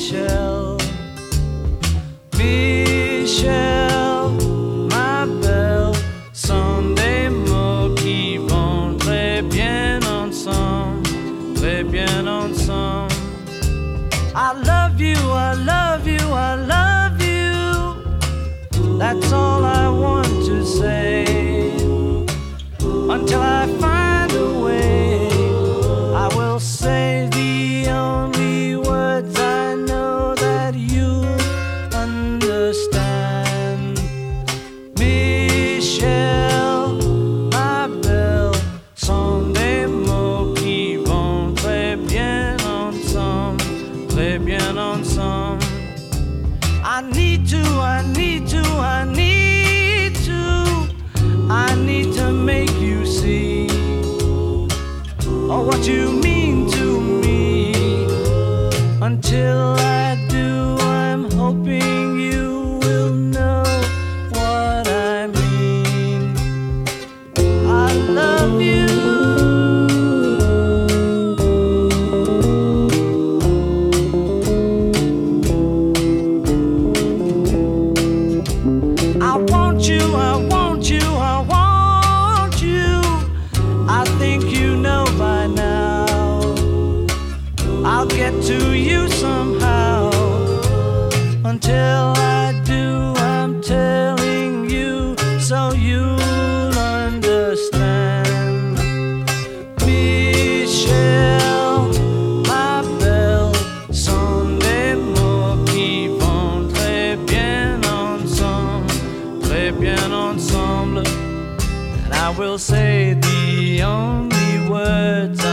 Michel, Michel, ma belle, sont des mots qui vont très bien ensemble, très bien ensemble. I love you, I love you, I love you. That's all I want to say. Until I find a way, I will say the only words I know that you understand. Michel, ma belle, sont des mots qui vont très bien ensemble, très bien ensemble. I need to, I need to, I need to, I need to make you see what you mean to me. Until I do, I'm hoping you will know what I mean. I love you. I want you, I want you, I want you. I think you know by now. I'll get to you somehow. Until I do, I'm telling you so you'll understand. Michel, ma belle, sont des mots qui vont très bien ensemble, très bien ensemble. And I will say the only words